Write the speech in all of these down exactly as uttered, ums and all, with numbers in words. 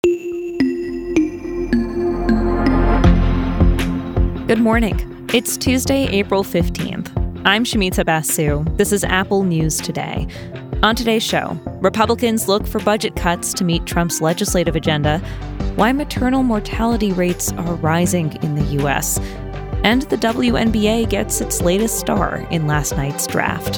Good morning. It's Tuesday, April fifteenth. I'm Shamita Basu. This is Apple News Today. On today's show, Republicans look for budget cuts to meet Trump's legislative agenda, why maternal mortality rates are rising in the U S, and the W N B A gets its latest star in last night's draft.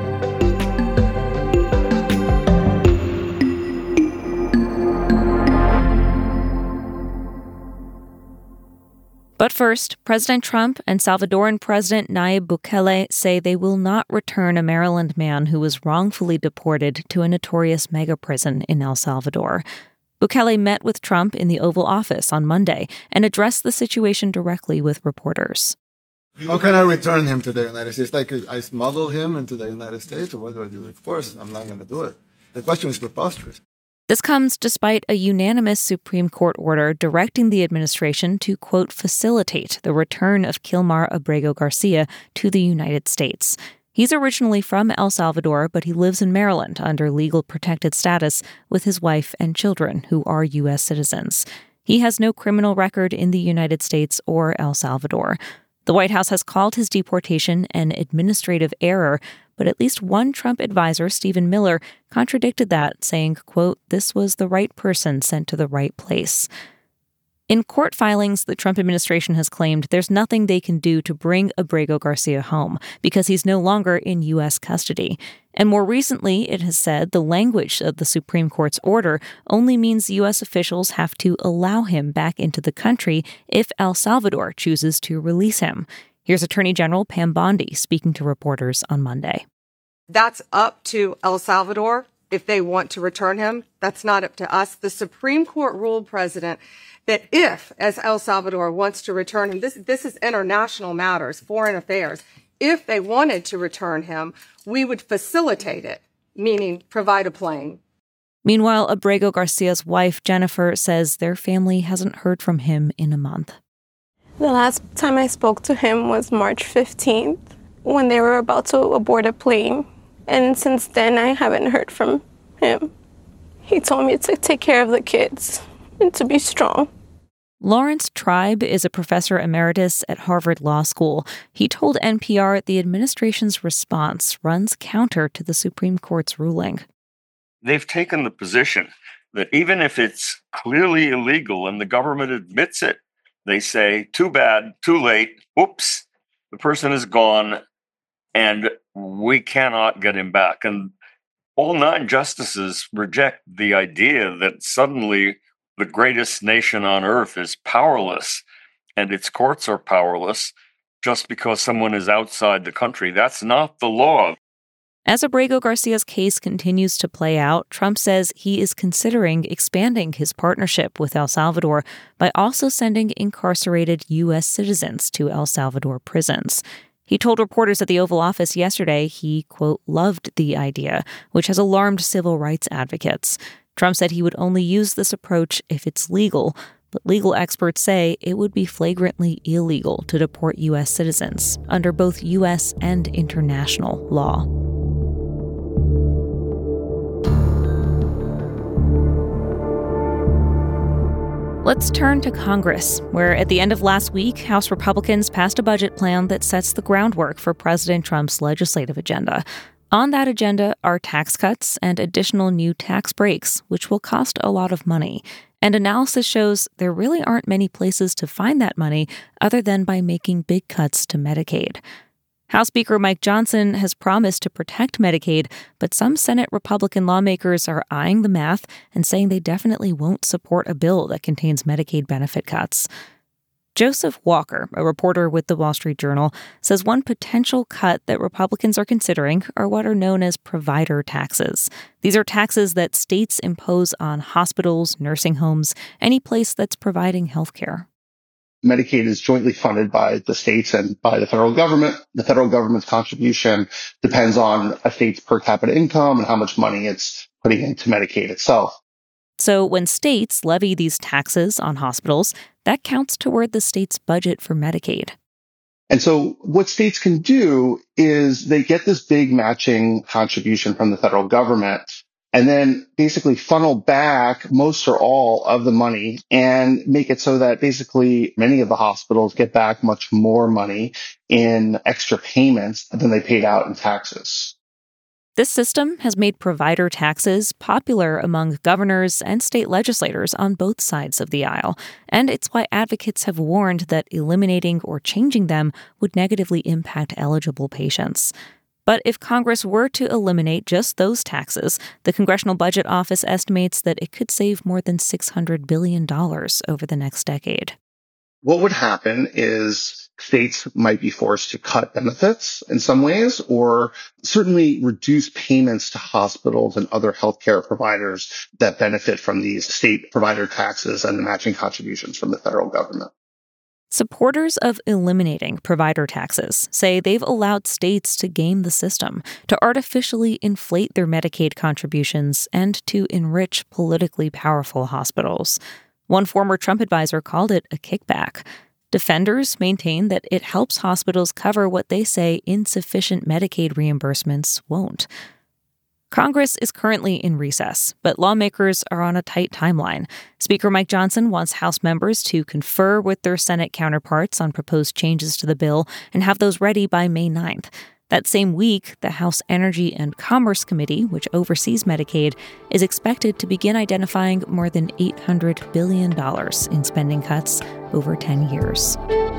But first, President Trump and Salvadoran President Nayib Bukele say they will not return a Maryland man who was wrongfully deported to a notorious mega prison in El Salvador. Bukele met with Trump in the Oval Office on Monday and addressed the situation directly with reporters. How can I return him to the United States? Like I smuggle him into the United States, or what do I do? Of course, I'm not going to do it. The question is preposterous. This comes despite a unanimous Supreme Court order directing the administration to, quote, facilitate the return of Kilmar Abrego Garcia to the United States. He's originally from El Salvador, but he lives in Maryland under legal protected status with his wife and children, who are U S citizens. He has no criminal record in the United States or El Salvador. The White House has called his deportation an administrative error, but at least one Trump advisor, Stephen Miller, contradicted that, saying, quote, this was the right person sent to the right place. In court filings, the Trump administration has claimed there's nothing they can do to bring Abrego Garcia home because he's no longer in U S custody. And more recently, it has said the language of the Supreme Court's order only means U S officials have to allow him back into the country if El Salvador chooses to release him. Here's Attorney General Pam Bondi speaking to reporters on Monday. That's up to El Salvador if they want to return him. That's not up to us. The Supreme Court ruled, President, that if, as El Salvador wants to return him, this, this is international matters, foreign affairs, if they wanted to return him, we would facilitate it, meaning provide a plane. Meanwhile, Abrego Garcia's wife, Jennifer, says their family hasn't heard from him in a month. The last time I spoke to him was March fifteenth, when they were about to board a plane. And since then, I haven't heard from him. He told me to take care of the kids and to be strong. Lawrence Tribe is a professor emeritus at Harvard Law School. He told N P R the administration's response runs counter to the Supreme Court's ruling. They've taken the position that even if it's clearly illegal and the government admits it, they say, too bad, too late, oops, the person is gone, and we cannot get him back. And all nine justices reject the idea that suddenly the greatest nation on earth is powerless and its courts are powerless just because someone is outside the country. That's not the law. As Abrego Garcia's case continues to play out, Trump says he is considering expanding his partnership with El Salvador by also sending incarcerated U S citizens to El Salvador prisons. He told reporters at the Oval Office yesterday he, quote, loved the idea, which has alarmed civil rights advocates. Trump said he would only use this approach if it's legal, but legal experts say it would be flagrantly illegal to deport U S citizens under both U S and international law. Let's turn to Congress, where at the end of last week, House Republicans passed a budget plan that sets the groundwork for President Trump's legislative agenda. On that agenda are tax cuts and additional new tax breaks, which will cost a lot of money. And analysis shows there really aren't many places to find that money other than by making big cuts to Medicaid. House Speaker Mike Johnson has promised to protect Medicaid, but some Senate Republican lawmakers are eyeing the math and saying they definitely won't support a bill that contains Medicaid benefit cuts. Joseph Walker, a reporter with the Wall Street Journal, says one potential cut that Republicans are considering are what are known as provider taxes. These are taxes that states impose on hospitals, nursing homes, any place that's providing health care. Medicaid is jointly funded by the states and by the federal government. The federal government's contribution depends on a state's per capita income and how much money it's putting into Medicaid itself. So when states levy these taxes on hospitals, that counts toward the state's budget for Medicaid. And so what states can do is they get this big matching contribution from the federal government, and then basically funnel back most or all of the money and make it so that basically many of the hospitals get back much more money in extra payments than they paid out in taxes. This system has made provider taxes popular among governors and state legislators on both sides of the aisle, and it's why advocates have warned that eliminating or changing them would negatively impact eligible patients. But if Congress were to eliminate just those taxes, the Congressional Budget Office estimates that it could save more than six hundred billion dollars over the next decade. What would happen is states might be forced to cut benefits in some ways, or certainly reduce payments to hospitals and other healthcare providers that benefit from these state provider taxes and the matching contributions from the federal government. Supporters of eliminating provider taxes say they've allowed states to game the system, to artificially inflate their Medicaid contributions, and to enrich politically powerful hospitals. One former Trump advisor called it a kickback. Defenders maintain that it helps hospitals cover what they say insufficient Medicaid reimbursements won't. Congress is currently in recess, but lawmakers are on a tight timeline. Speaker Mike Johnson wants House members to confer with their Senate counterparts on proposed changes to the bill and have those ready by May ninth. That same week, the House Energy and Commerce Committee, which oversees Medicaid, is expected to begin identifying more than eight hundred billion dollars in spending cuts over ten years.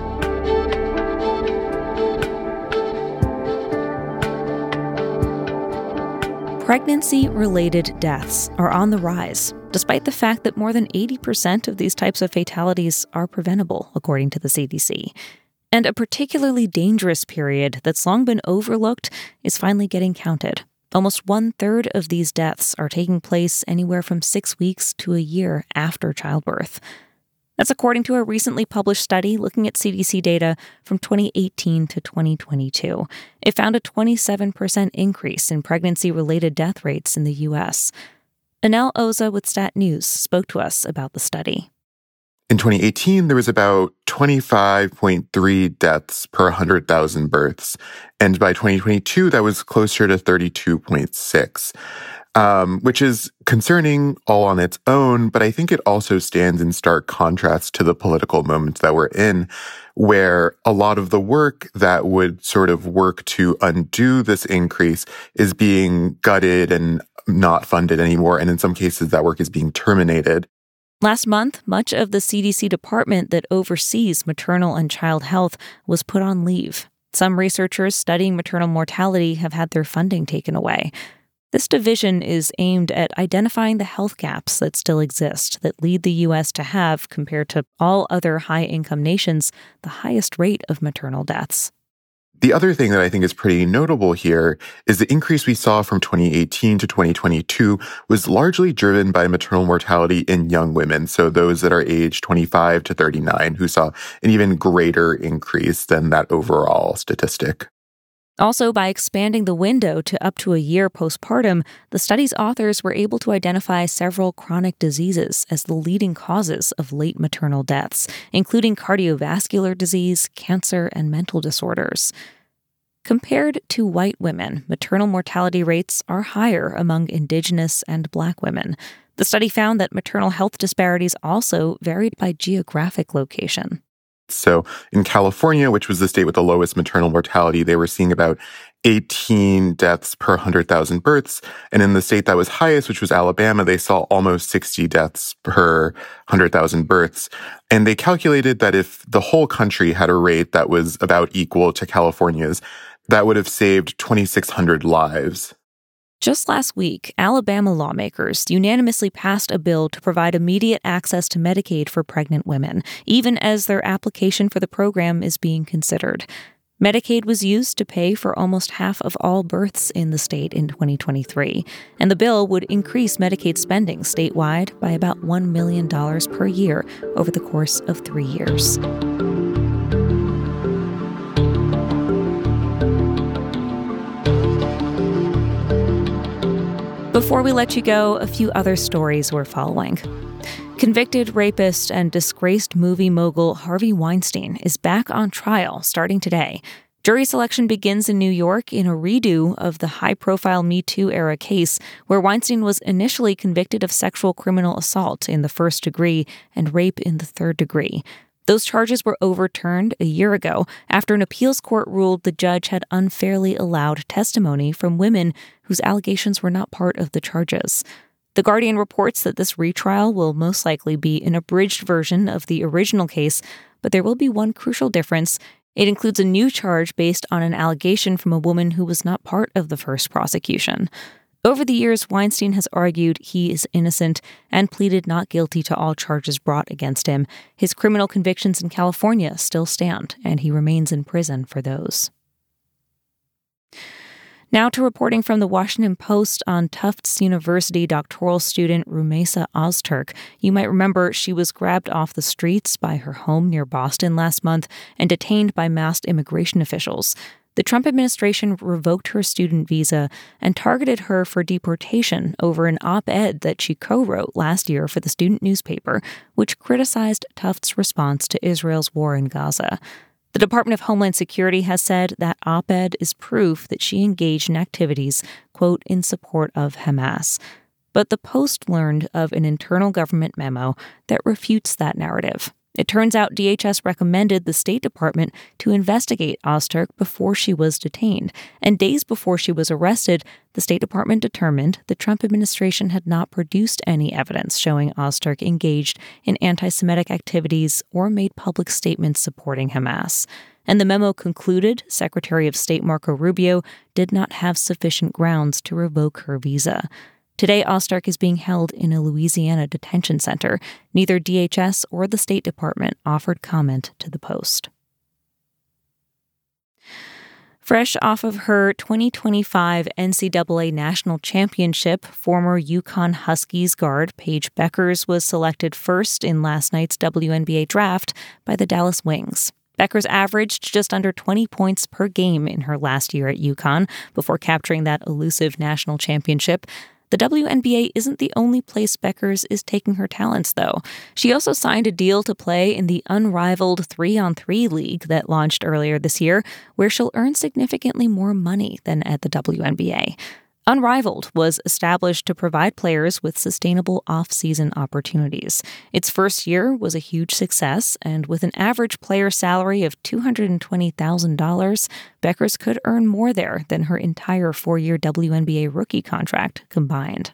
Pregnancy-related deaths are on the rise, despite the fact that more than eighty percent of these types of fatalities are preventable, according to the C D C. And a particularly dangerous period that's long been overlooked is finally getting counted. Almost one-third of these deaths are taking place anywhere from six weeks to a year after childbirth. That's according to a recently published study looking at C D C data from twenty eighteen to twenty twenty-two. It found a twenty-seven percent increase in pregnancy-related death rates in the U S. Anel Oza with Stat News spoke to us about the study. In twenty eighteen, there was about twenty-five point three deaths per one hundred thousand births. And by twenty twenty-two, that was closer to thirty-two point six, um, which is concerning all on its own. But I think it also stands in stark contrast to the political moment that we're in, where a lot of the work that would sort of work to undo this increase is being gutted and not funded anymore. And in some cases, that work is being terminated. Last month, much of the C D C department that oversees maternal and child health was put on leave. Some researchers studying maternal mortality have had their funding taken away. This division is aimed at identifying the health gaps that still exist that lead the U S to have, compared to all other high-income nations, the highest rate of maternal deaths. The other thing that I think is pretty notable here is the increase we saw from twenty eighteen to twenty twenty-two was largely driven by maternal mortality in young women, so those that are aged twenty-five to thirty-nine, who saw an even greater increase than that overall statistic. Also, by expanding the window to up to a year postpartum, the study's authors were able to identify several chronic diseases as the leading causes of late maternal deaths, including cardiovascular disease, cancer, and mental disorders. Compared to white women, maternal mortality rates are higher among Indigenous and Black women. The study found that maternal health disparities also varied by geographic location. So in California, which was the state with the lowest maternal mortality, they were seeing about eighteen deaths per one hundred thousand births. And in the state that was highest, which was Alabama, they saw almost sixty deaths per one hundred thousand births. And they calculated that if the whole country had a rate that was about equal to California's, that would have saved twenty-six hundred lives. Just last week, Alabama lawmakers unanimously passed a bill to provide immediate access to Medicaid for pregnant women, even as their application for the program is being considered. Medicaid was used to pay for almost half of all births in the state in twenty twenty-three, and the bill would increase Medicaid spending statewide by about one million dollars per year over the course of three years. Before we let you go, a few other stories we're following. Convicted rapist and disgraced movie mogul Harvey Weinstein is back on trial starting today. Jury selection begins in New York in a redo of the high-profile Me Too era case where Weinstein was initially convicted of sexual criminal assault in the first degree and rape in the third degree. Those charges were overturned a year ago after an appeals court ruled the judge had unfairly allowed testimony from women whose allegations were not part of the charges. The Guardian reports that this retrial will most likely be an abridged version of the original case, but there will be one crucial difference. It includes a new charge based on an allegation from a woman who was not part of the first prosecution. Over the years, Weinstein has argued he is innocent and pleaded not guilty to all charges brought against him. His criminal convictions in California still stand, and he remains in prison for those. Now to reporting from the Washington Post on Tufts University doctoral student Rumeysa Ozturk. You might remember she was grabbed off the streets by her home near Boston last month and detained by masked immigration officials. The Trump administration revoked her student visa and targeted her for deportation over an op-ed that she co-wrote last year for the student newspaper, which criticized Tufts' response to Israel's war in Gaza. The Department of Homeland Security has said that op-ed is proof that she engaged in activities, quote, in support of Hamas. But the Post learned of an internal government memo that refutes that narrative. It turns out D H S recommended the State Department to investigate Ozturk before she was detained, and days before she was arrested, the State Department determined the Trump administration had not produced any evidence showing Ozturk engaged in anti-Semitic activities or made public statements supporting Hamas. And the memo concluded Secretary of State Marco Rubio did not have sufficient grounds to revoke her visa. Today, Ozturk is being held in a Louisiana detention center. Neither D H S or the State Department offered comment to the Post. Fresh off of her twenty twenty-five N C double A National Championship, former UConn Huskies guard Paige Bueckers was selected first in last night's W N B A draft by the Dallas Wings. Bueckers averaged just under twenty points per game in her last year at UConn before capturing that elusive national championship. The W N B A isn't the only place Bueckers is taking her talents, though. She also signed a deal to play in the unrivaled three-on-three league that launched earlier this year, where she'll earn significantly more money than at the W N B A. Unrivaled was established to provide players with sustainable off-season opportunities. Its first year was a huge success, and with an average player salary of two hundred twenty thousand dollars, Bueckers could earn more there than her entire four-year W N B A rookie contract combined.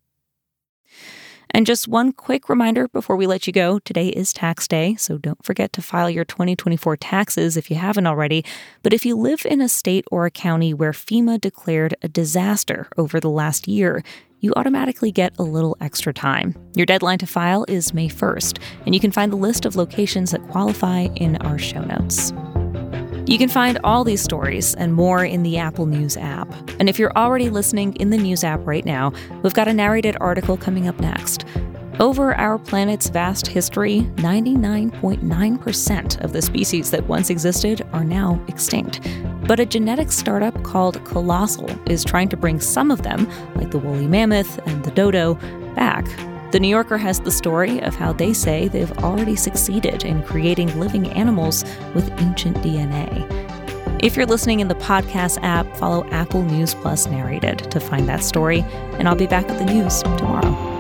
And just one quick reminder before we let you go, today is tax day, so don't forget to file your twenty twenty-four taxes if you haven't already. But if you live in a state or a county where FEMA declared a disaster over the last year, you automatically get a little extra time. Your deadline to file is May first, and you can find the list of locations that qualify in our show notes. You can find all these stories and more in the Apple News app. And if you're already listening in the News app right now, we've got a narrated article coming up next. Over our planet's vast history, ninety-nine point nine percent of the species that once existed are now extinct. But a genetics startup called Colossal is trying to bring some of them, like the woolly mammoth and the dodo, back. The New Yorker has the story of how they say they've already succeeded in creating living animals with ancient D N A. If you're listening in the podcast app, follow Apple News Plus Narrated to find that story, and I'll be back with the news tomorrow.